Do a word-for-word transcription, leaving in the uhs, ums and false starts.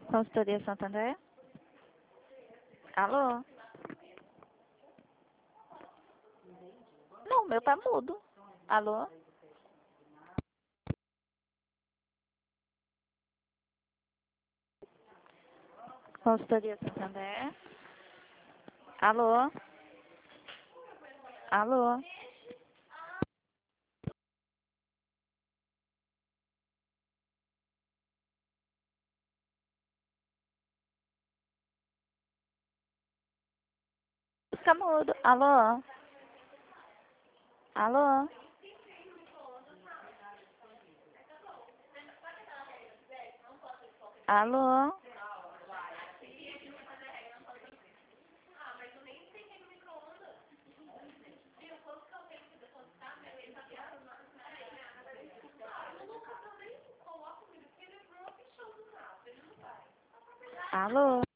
Consultoria Santander? Alô? Não, o meu tá mudo. Alô? Consultoria Santander? Alô? Alô? Fica mudo. Alô? Alô? Alô? Alô?